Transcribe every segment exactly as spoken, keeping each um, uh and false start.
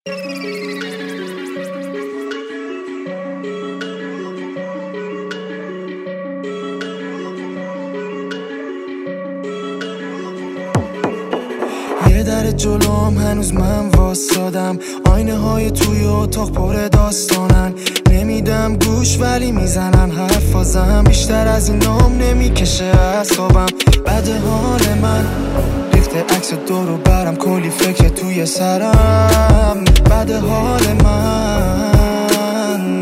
یه در جلوم هنوز من واسادم، آینه های توی اتاق پر داستانن. نمیدم گوش ولی میزنن حرفازم، بیشتر از این نام نمیکشه اعصابم. بد حال من ریخته عکس دورو برم، کلی فکر توی سرم. بد حال من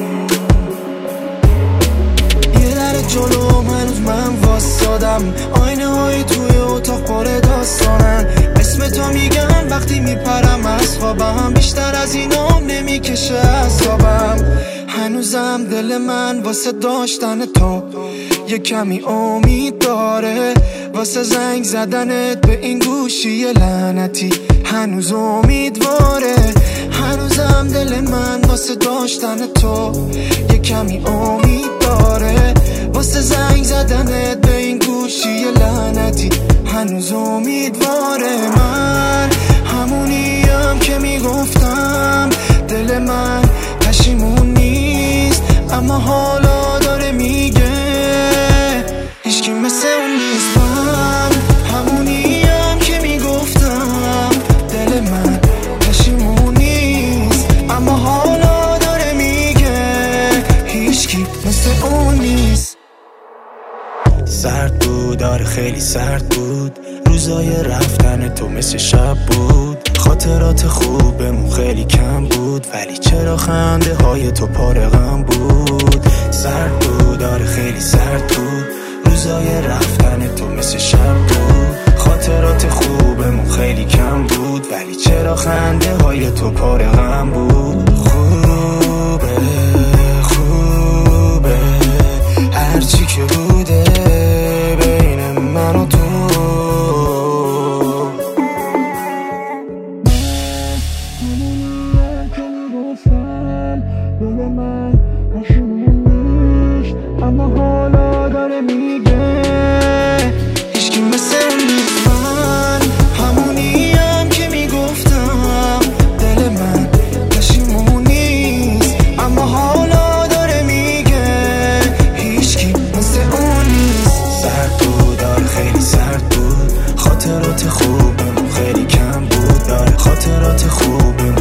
یه در جلوم هنوز من واسادم، آینه های توی اتاق پر داستانن. اسم تو میگم وقتی میپرم از خوابم، بیشتر از این نام نمیکشه اعصابم. هنوزم دل من واسه داشتن تو یه کمی امید داره، واسه زنگ زدنت به این گوشی لعنتی هنوز امیدواره. هنوزم دل من واسه داشتن تو یه کمی امید داره، واسه زنگ زدنت به این گوشی لعنتی هنوز امیدواره. من همونیم که میگفتم دل من پشیمون نیست، اما حالا داره میگه هیچکی مثل اون نیست. من همونیم که میگفتم دل من پشیمون نیست، اما حالا داره میگه هیچکی مثل اون نیست. سرد بود، آره خیلی سرد بود، روزای رفتن تو مثل شب بود. خاطرات خوبمون خیلی کم بود، ولی چرا خنده های تو پاره غم بود. سرد بود، آره خیلی سرد بود، روزای رفتن تو مثل شب بود. خاطرات خوبمون خیلی کم بود، ولی چرا خنده های تو پاره غم بود. خوبه خوبه هرچی که بوده بین من و تو. دل من پشیمون نیست، اما حالا داره میگه هیچکی مثل اون نیست. من همونیم که میگفتم دل من پشیمون نیست، اما حالا داره میگه هیچکی مثل اون نیست. سرد بود، آره خیلی سرد بود، خاطرات خوبمون خیلی کم بود. آره خاطرات خوبمون